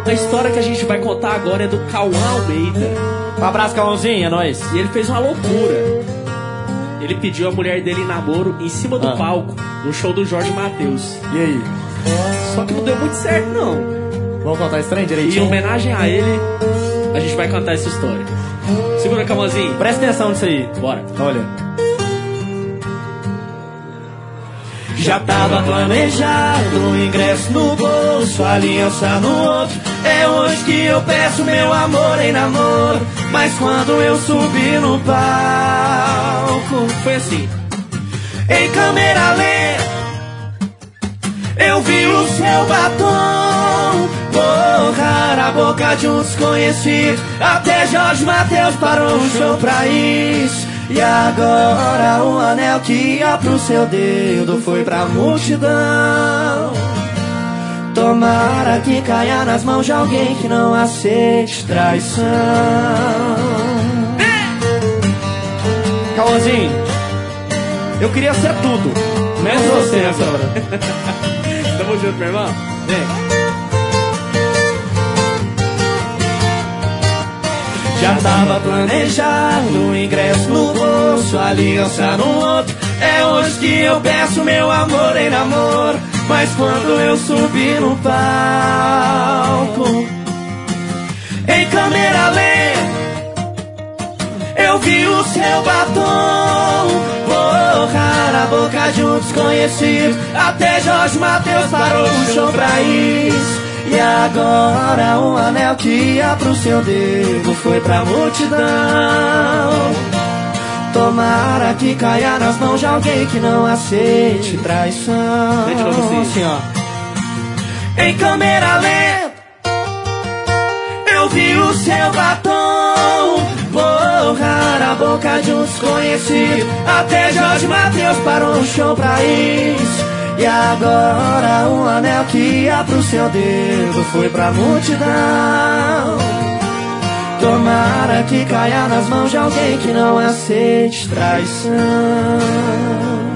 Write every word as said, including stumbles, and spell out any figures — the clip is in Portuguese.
A história que a gente vai contar agora é do Cauã Almeida. Um abraço, Cauãzinho, é nóis. E ele fez uma loucura. Ele pediu a mulher dele em namoro em cima do ah. palco, no show do Jorge Mateus. E aí? Só que não deu muito certo, não. Vamos contar esse trem direitinho? Em homenagem a ele, a gente vai contar essa história. Segura, Cauãzinho. Presta atenção nisso aí. Bora. Olha. Já tava planejado o ingresso no bolso, a aliança no outro. É hoje que eu peço meu amor em namoro. Mas quando eu subi no palco, foi assim. Em câmera lenta, eu vi o seu batom borrar a boca de um desconhecido. Até Jorge Mateus parou o show pra isso. E agora o anel que ia pro seu dedo foi pra multidão. Tomara que caia nas mãos de alguém que não aceite traição. Cauãzinho, eu queria ser tudo, menos você nessa hora. Tamo junto, meu irmão. Vem. Já tava planejado o ingresso no bolso, a aliança no outro. É hoje que eu peço meu amor em namoro. Mas quando eu subi no palco, em câmera lenta, eu vi o seu batom borrar a boca de um desconhecido. Até Jorge Mateus parou o show pra isso. E agora o anel que ia pro seu dedo foi pra multidão. Tomara que caia nas mãos de alguém que não aceite traição. Vem de novo assim. Assim, ó. Em câmera lenta, eu vi o seu batom borrar a boca de um desconhecido. Até Jorge Mateus parou o show pra isso. E agora o anel que ia pro seu dedo foi pra multidão. Tomara que caia nas mãos de alguém que não aceite traição.